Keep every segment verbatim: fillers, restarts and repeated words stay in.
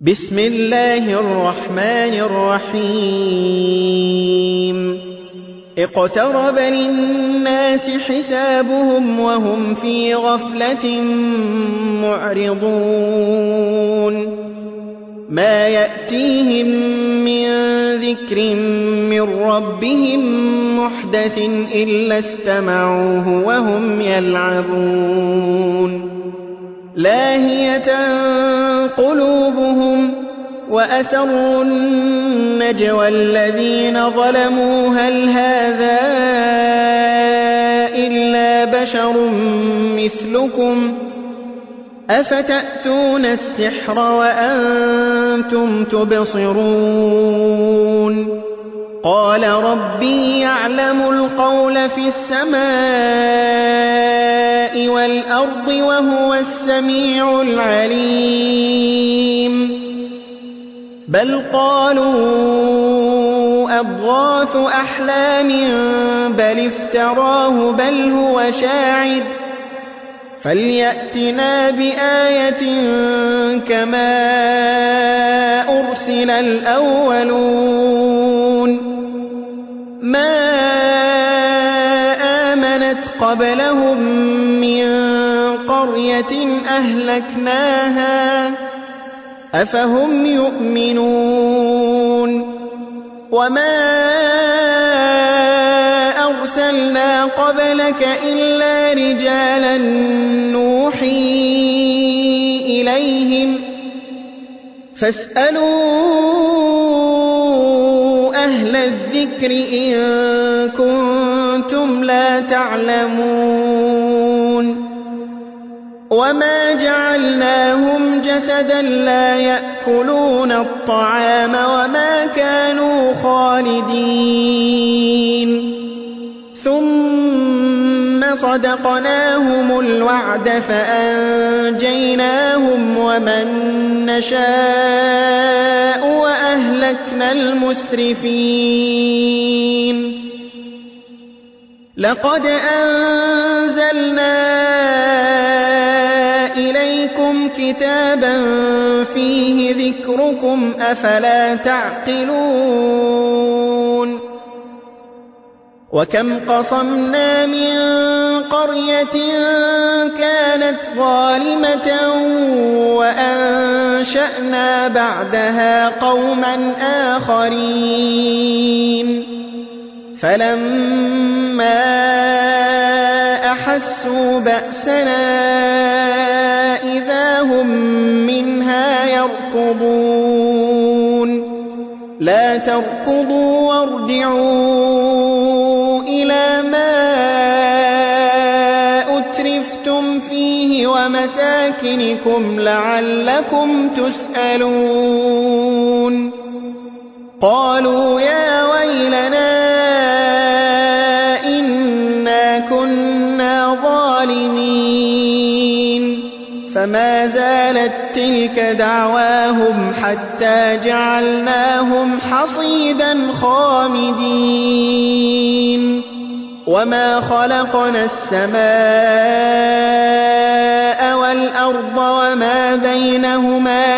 بسم الله الرحمن الرحيم اقترب للناس حسابهم وهم في غفلة معرضون ما يأتيهم من ذكر من ربهم محدث إلا استمعوه وهم يلعبون لاهية قلوبهم وأسروا النجوى الذين ظلموا هل هذا إلا بشر مثلكم أفتأتون السحر وأنتم تبصرون قال ربي يعلم القول في السماء والأرض وهو السميع العليم بل قالوا أضغاث أحلام بل افتراه بل هو شاعر فليأتنا بآية كما أرسل الأولون ما آمنت قبلهم من قرية أهلكناها أفهم يؤمنون وما أرسلنا قبلك إلا رجالا نوحي إليهم فاسألوا أهل الذكر إن كنتم لا تعلمون وما جعلناهم جسدا لا يأكلون الطعام وما كانوا خالدين ثم صدقناهم الوعد فأنجيناهم ومن نشاء وأهلكنا المسرفين لقد أنزلنا إليكم كتابا فيه ذكركم أفلا تعقلون وكم قصمنا من قرية كانت ظالمة وأنشأنا بعدها قوما آخرين فلما أحسوا بأسنا إذا هم منها يركضون لا تركضوا وارجعوا إلى ما أترفتم فيه ومساكنكم لعلكم تسألون قالوا يا ويلنا إنا كنا ظالمين فما زالت تلك دعواهم حتى جعلناهم حصيدا خامدين وما خلقنا السماء والأرض وما بينهما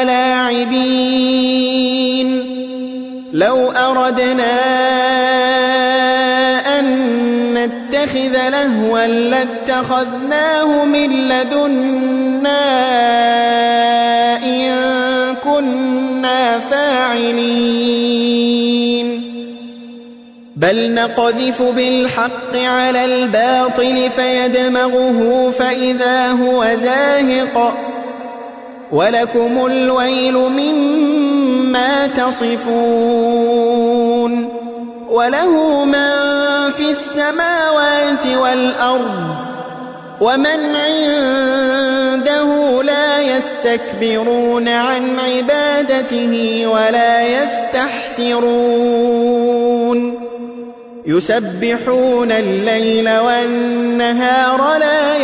لاعبين لو أردنا أن نتخذ لهوا لاتخذناه من لدنا إن كنا فاعلين بل نقذف بالحق على الباطل فيدمغه فإذا هو زاهق ولكم الويل مما تصفون وله من في السماوات والأرض ومن عنده لا يستكبرون عن عبادته ولا يستحسرون يسبحون الليل والنهار لا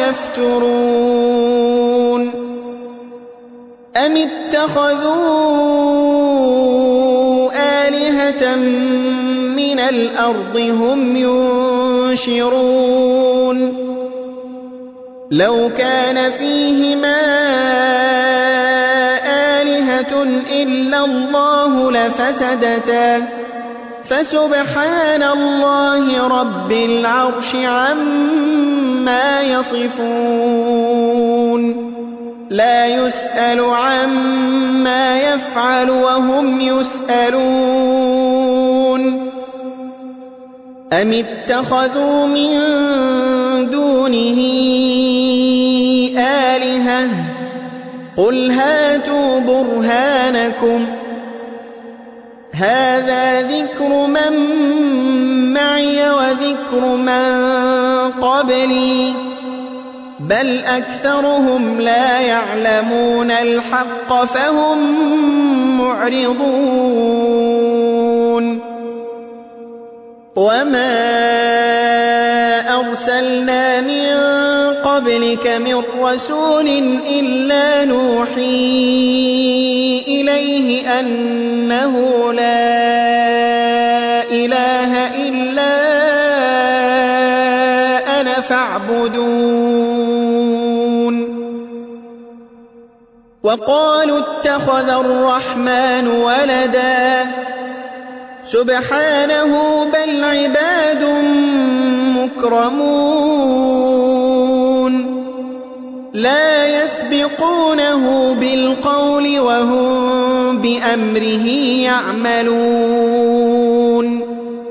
يفترون أم اتخذوا آلهة من الأرض هم ينشرون لو كان فيهما آلهة آلهة إلا الله لفسدتا فسبحان الله رب العرش عما يصفون لا يسأل عما يفعل وهم يسألون أم اتخذوا من دونه آلهة قل هاتوا برهانكم هذا ذكر من معي وذكر من قبلي بل أكثرهم لا يعلمون الحق فهم معرضون وما أرسلنا من قبلك من رسول إلا نوحي إليه أنه لا إله إلا أنا فاعبدون وقالوا اتخذ الرحمن ولدا سبحانه بل عباد مكرمون لا يسبقونه بالقول وهم بأمره يعملون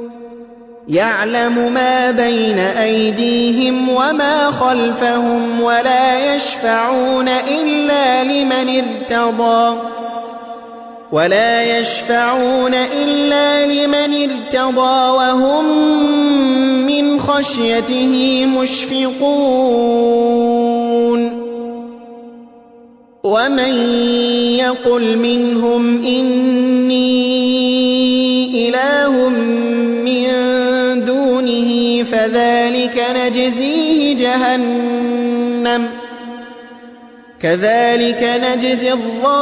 يعلم ما بين أيديهم وما خلفهم ولا يشفعون إلا لمن ارتضى ولا يشفعون إلا لمن ارتضى وهم من خشيته مشفقون ومن يقل منهم إني إله من دونه فذلك نجزيه جهنم كذلك نجزي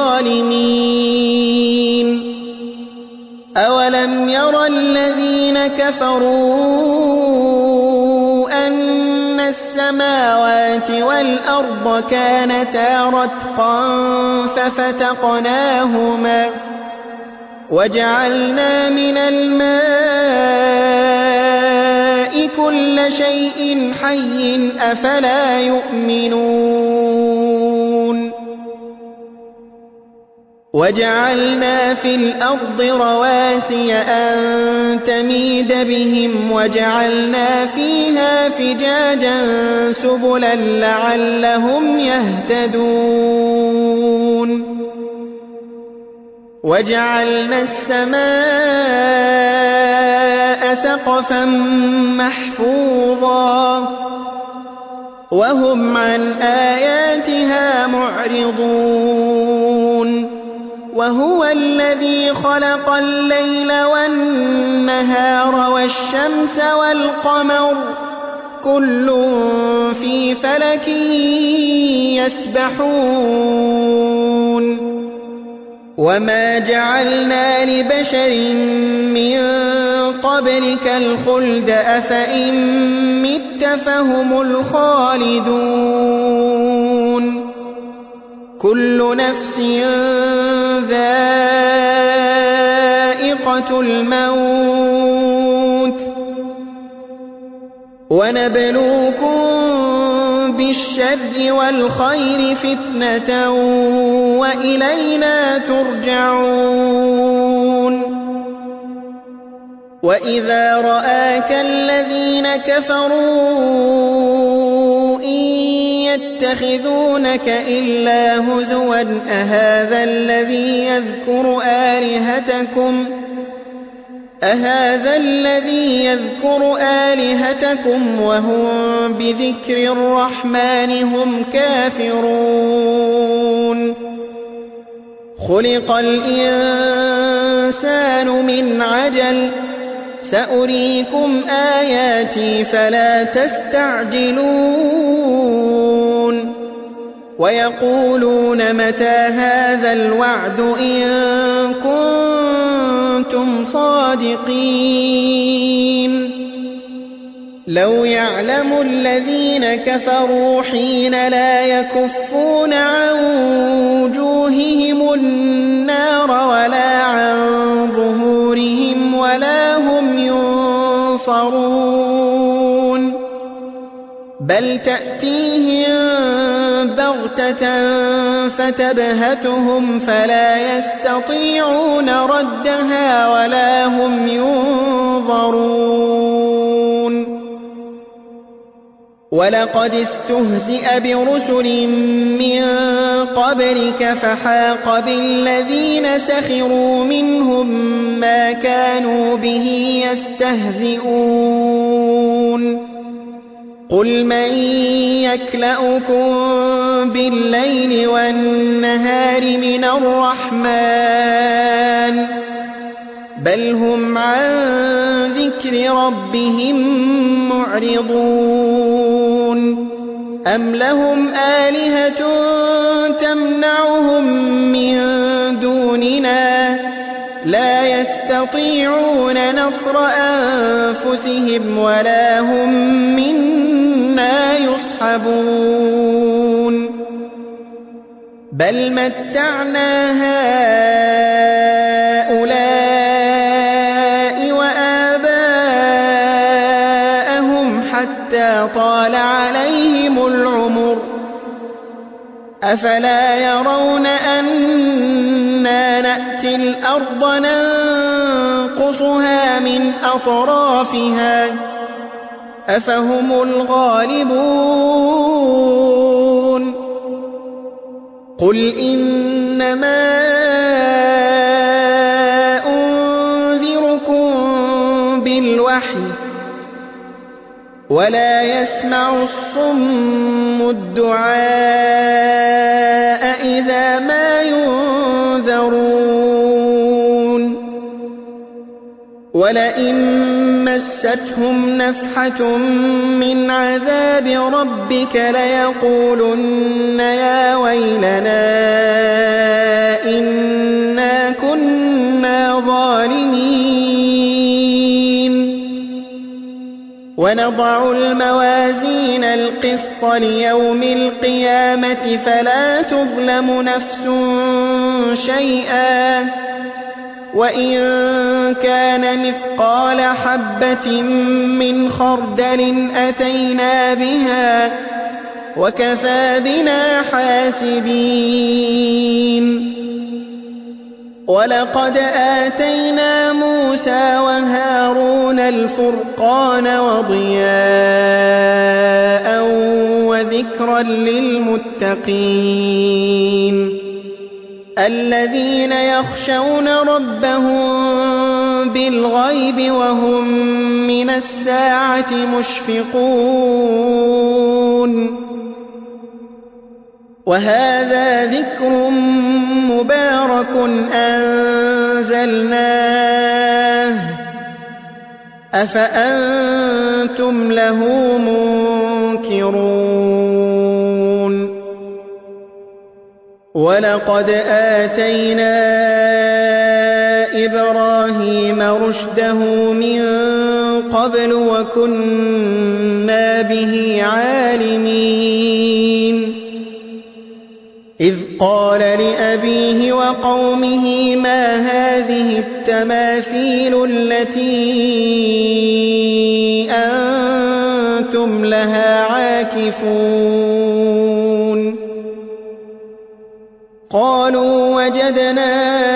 الظالمين أولم ير الذين كفروا أن السماوات والأرض كانتا رتقا ففتقناهما وجعلنا من الماء كل شيء حي أفلا يؤمنون وجعلنا في الأرض رواسي أن تميد بهم وجعلنا فيها فجاجا سبلا لعلهم يهتدون وجعلنا السماء سقفا محفوظا وهم عن آياتها معرضون وهو الذي خلق الليل والنهار والشمس والقمر كل في فلك يسبحون وما جعلنا لبشر من قبلك الخلد أفإن مت فهم الخالدون كل نفس ذائقة الموت ونبلوكم بالشر والخير فتنة وإلينا ترجعون وإذا رآك الذين كفروا إن يتخذونك إلا هزوا أهذا الذي يذكر آلهتكم أهذا الذي يذكر آلهتكم وهم بذكر الرحمن هم كافرون خلق الإنسان من عجل سأريكم آياتي فلا تستعجلون ويقولون متى هذا الوعد إن كنتم صادقين لو يعلم الذين كفروا حين لا يكفون عن وجوههم النار بل تأتيهم بغتة فتبهتهم فلا يستطيعون ردها ولا هم ينظرون ولقد استهزئ برسل من قبلك فحاق بالذين سخروا منهم ما كانوا به يستهزئون قل من يكلؤكم بالليل والنهار من الرحمن بل هم عن ذكر ربهم معرضون أم لهم آلهة تمنعهم من دوننا لا يستطيعون نصر أنفسهم ولا هم منا يصحبون بل متعنا هؤلاء وآباءهم حتى طال عليهم العمر أفلا يرون أنا نأتي الأرض ننقصها من أطرافها أفهم الغالبون قل إنما أنذركم بالوحي ولا يسمع الصم الدعاء إذا ما ينذرون ولئن مستهم نفحة من عذاب ربك ليقولن يا ويلنا إنا كنا ظالمين ونضع الموازين القسط ليوم القيامة فلا تظلم نفس شيئا وإن كان مثقال حبة من خردل أتينا بها وكفى بنا حاسبين ولقد آتينا موسى وهارون الفرقان وضياء وذكرا للمتقين الذين يخشون ربهم بالغيب وهم من الساعة مشفقون وهذا ذكر مبارك أنزلناه أفأنتم له منكرون ولقد آتينا إبراهيم رشده من قبل وكنا به عالمين إذ قال لأبيه وقومه ما هذه التماثيل التي أنتم لها عاكفون قالوا وجدنا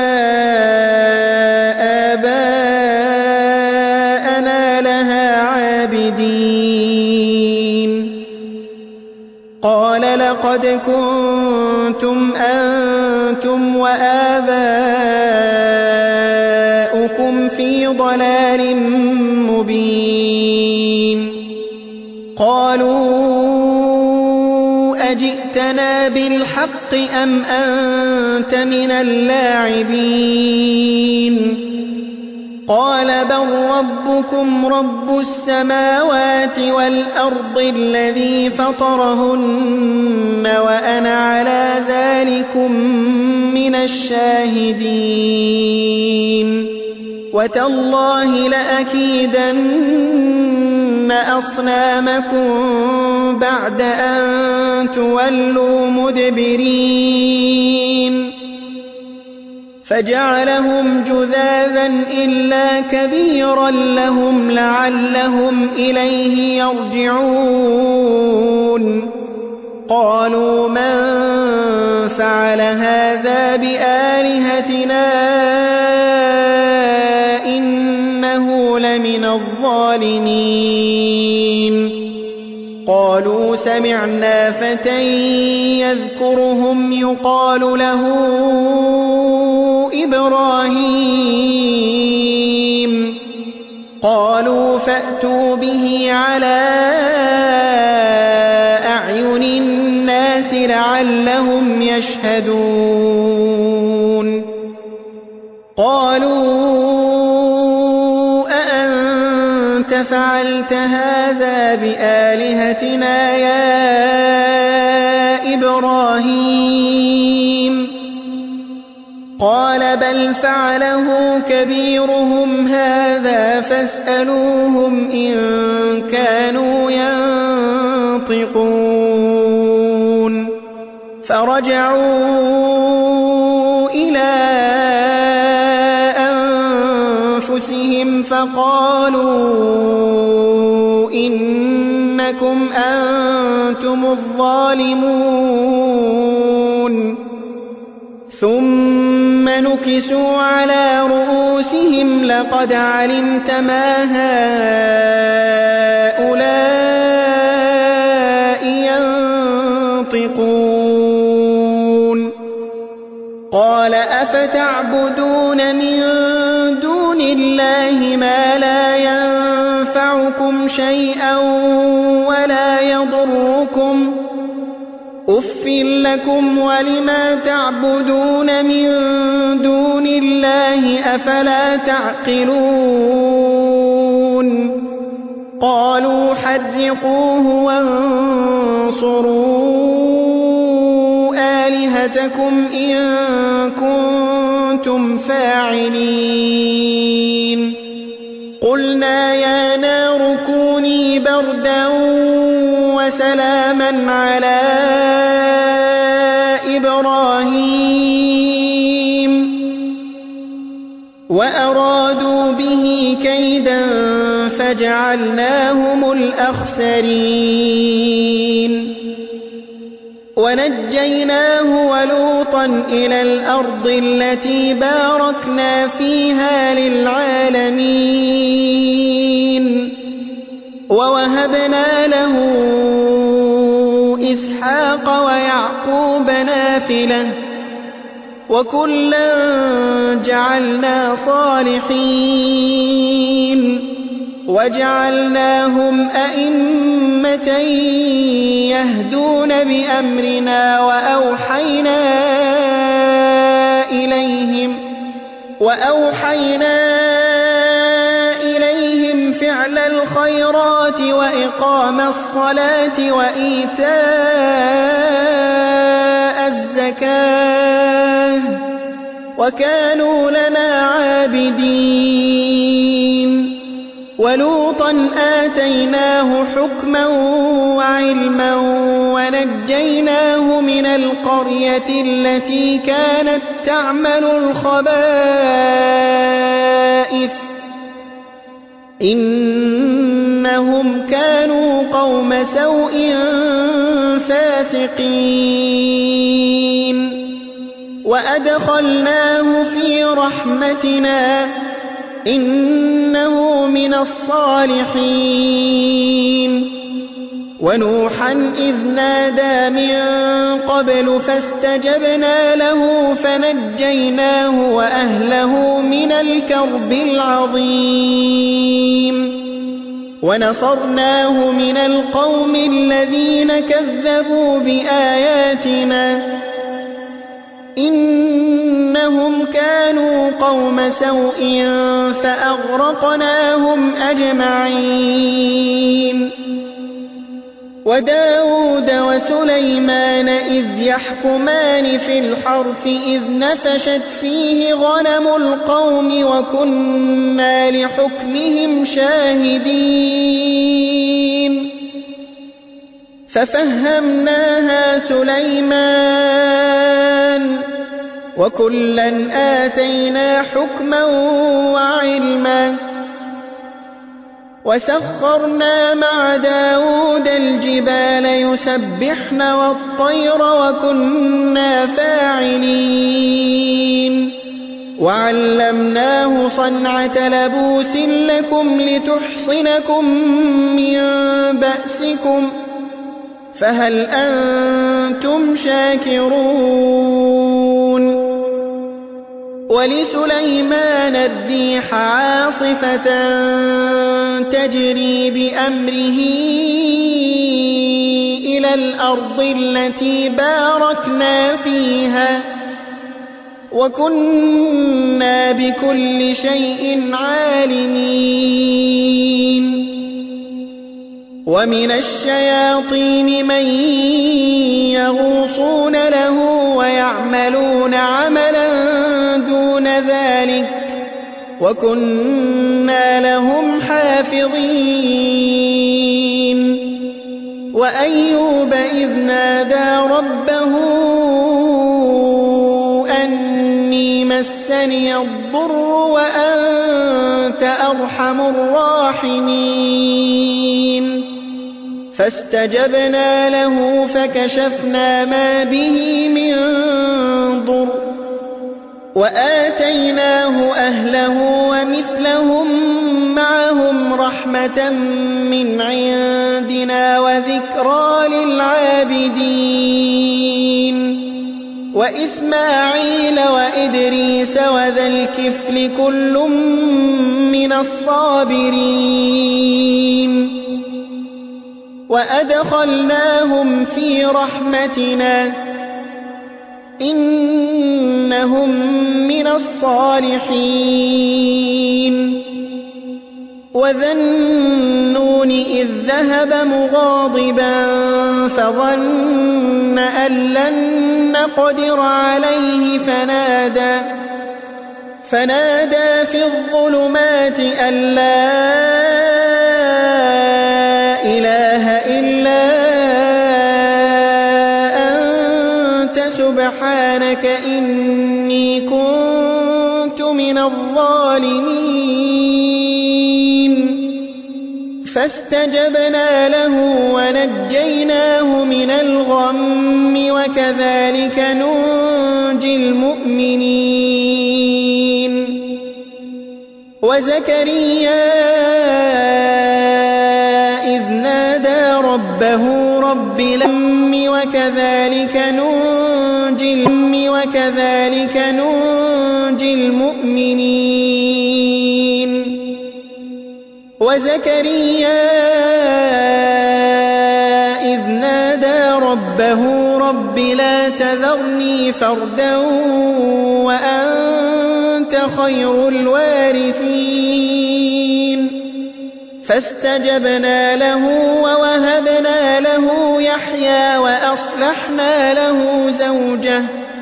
آباءنا لها عابدين قال لقد كنتم أنتم وآباؤكم في ضلال مبين قالوا أجئتنا بالحق أم أنت من اللاعبين قال بل ربكم رب السماوات والأرض الذي فطرهن وأنا على ذلكم من الشاهدين وتالله لأكيدن أصنامكم بعد أن تولوا مدبرين فجعلهم جذاذا إلا كبيرا لهم لعلهم إليه يرجعون قالوا من فعل هذا بآلهتنا إنه لمن الظالمين قالوا سمعنا فتى يذكرهم يقال له إبراهيم قالوا فأتوا به على أعين الناس لعلهم يشهدون قالوا أأنت فعلت هذا بآلهتنا يا إبراهيم قال بل فعله كبيرهم هذا فاسألوهم إن كانوا ينطقون فرجعوا إلى أنفسهم فقالوا إنكم أنتم الظالمون ثم نكسوا على رؤوسهم لقد علمت ما هؤلاء ينطقون قال أفتعبدون من دون الله ما لا ينفعكم شيئا ولا يضركم أف لكم ولما تعبدون من دون الله أفلا تعقلون قالوا حرقوه وانصروا آلهتكم إن كنتم فاعلين قلنا يا نار كوني بردا وسلاما على إبراهيم وأرادوا به كيدا فجعلناهم الأخسرين ونجيناه ولوطا إلى الأرض التي باركنا فيها للعالمين ووهبنا له إسحاق ويعقوب نافلة وكلا جعلنا صالحين وجعلناهم أئمة يهدون بأمرنا وأوحينا إليهم وأوحينا إليهم فعل الخيرات وإقام الصلاة وإيتاء الزكاة وكانوا لنا عابدين ولوطا آتيناه حكما وعلما ونجيناه من القرية التي كانت تعمل الخبائث إنهم كانوا قوم سوء فاسقين وأدخلناه في رحمتنا إنه من الصالحين ونوحا إذ نادى من قبل فاستجبنا له فنجيناه وأهله من الكرب العظيم ونصرناه من القوم الذين كذبوا بآياتنا إنهم كانوا قوم سوء فأغرقناهم أجمعين وداود وسليمان إذ يحكمان في الحرث إذ نفشت فيه غنم القوم وكنا لحكمهم شاهدين ففهمناها سليمان وكلا آتينا حكما وعلما وسخرنا مع داود الجبال يسبحن والطير وكنا فاعلين وعلمناه صنعة لبوس لكم لتحصنكم من بأسكم فهل أنتم شاكرون ولسليمان الريح عاصفة تجري بأمره إلى الأرض التي باركنا فيها وكنا بكل شيء عالمين ومن الشياطين من يغوصون له ويعملون عملا دون ذلك وكنا لهم حافظين وأيوب إذ نادى ربه أني مسني الضر وأنت أرحم الراحمين فاستجبنا له فكشفنا ما به من ضر وآتيناه أهله ومثلهم معهم رحمة من عندنا وذكرى للعابدين وإسماعيل وإدريس وذا الكفل كل من الصابرين وأدخلناهم في رحمتنا إنهم من الصالحين وذا النون إذ ذهب مغاضبا فظن أن لن نقدر عليه فنادى فنادى في الظلمات أن لا إله إلا أنت سبحانك إني كنت من الظالمين فاستجبنا له ونجيناه من الغم وكذلك ننجي المؤمنين وزكريا إذ نادى ربه رب لم وكذلك ننجي الم وكذلك ننجي المؤمنين وزكريا إذ نادى ربه رب لا تذرني فردا وأنت خير الوارثين فاستجبنا له ووهبنا له يحيى وأصلحنا له زوجه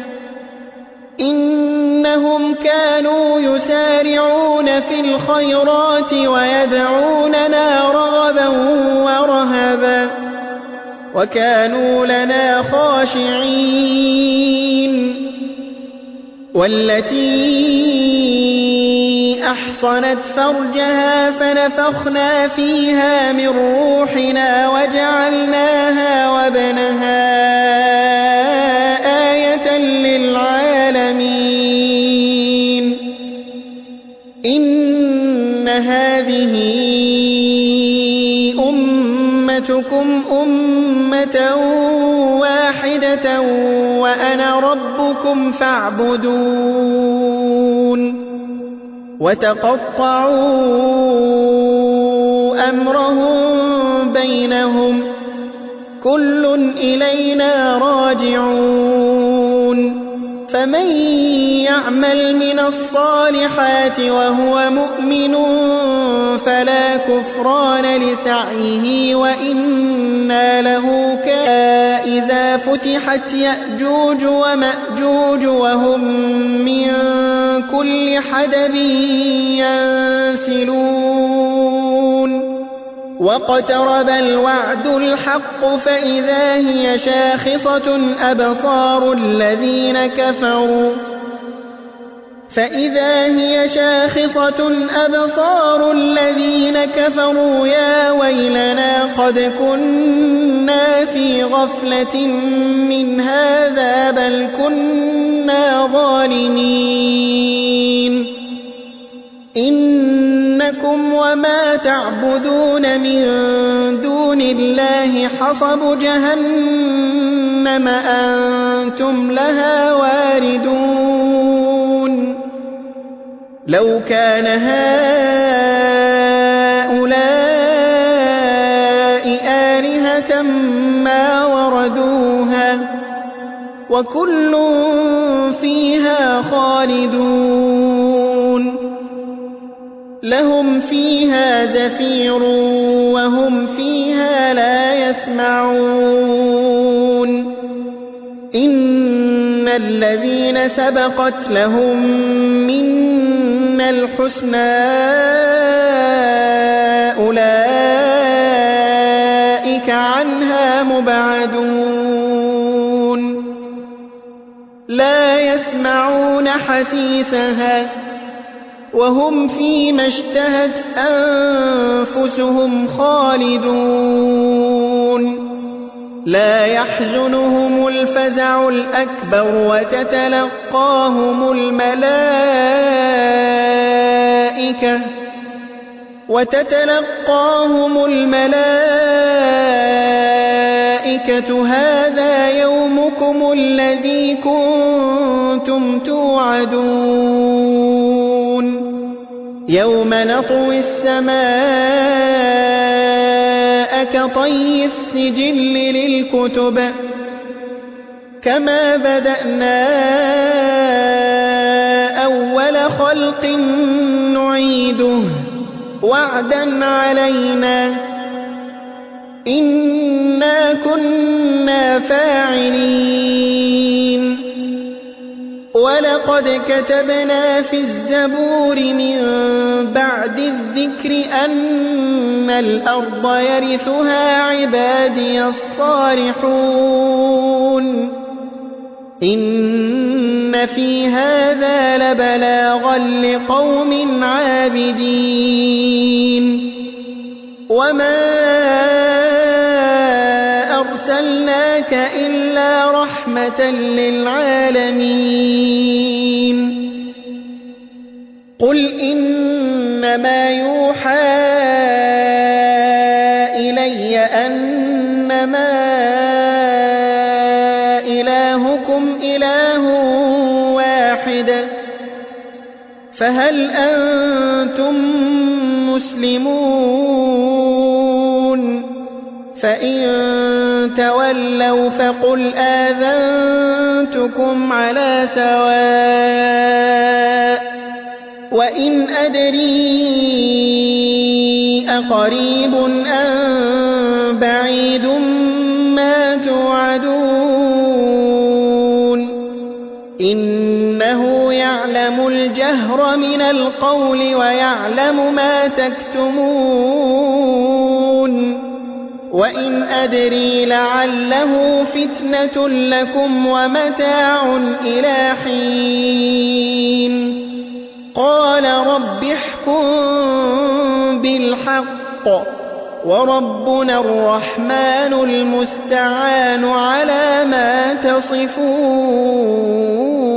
إنهم كانوا يسارعون في الخيرات ويدعوننا رغبا ورهبا وكانوا لنا خاشعين والتي أحصنت فرجها فنفخنا فيها من روحنا وجعلناها وابنها آية للعالمين إن هذه أمتكم أمة واحدة وأنا ربكم فاعبدون وتقطعوا أمرهم بينهم كل إلينا راجعون فمن يعمل من الصالحات وهو مؤمن فلا كفران لسعيه وإنا له إذا فتحت يأجوج ومأجوج وهم من كل حدب ينسلون واقترب الوعد الحق فإذا هي شاخصة أبصار الذين كفروا فإذا هي شاخصة أبصار الذين كفروا يا ويلنا قد كنا في غفلة من هذا بل كنا ظالمين إنكم وما تعبدون من دون الله حصب جهنم أنتم لها واردون لو كان هؤلاء آلهة ما وردوها وكل فيها خالدون لهم فيها زفير وهم فيها لا يسمعون إن الذين سبقت لهم منا الحسنى أولئك عنها مبعدون لا يسمعون حسيسها وهم فيما اشتهت أنفسهم خالدون لا يحزنهم الفزع الأكبر وتتلقاهم الملائكة وتتلقاهم الملائكة هذا يومكم الذي كنتم توعدون يوم نطوي السماء كطي السجل للكتب كما بدأنا أول خلق نعيده وعدا علينا إنا كنا فاعلين ولقد كتبنا في الزبور من بعد الذكر أن الأرض يرثها عبادي الصالحون إن في هذا لبلاغا لقوم عابدين وما أرسلناك إلا رحمة للعالمين قل إنما يوحى إلي أنما إلهكم إله واحد فهل أنتم مسلمون فإن تولوا فقل آذنتكم على سواء وإن أدري أقريب أم بعيد ما توعدون إنه يعلم الجهر من القول ويعلم ما تكتمون وإن أدري لعله فتنة لكم ومتاع إلى حين قال رب احكم بالحق وربنا الرحمن المستعان على ما تصفون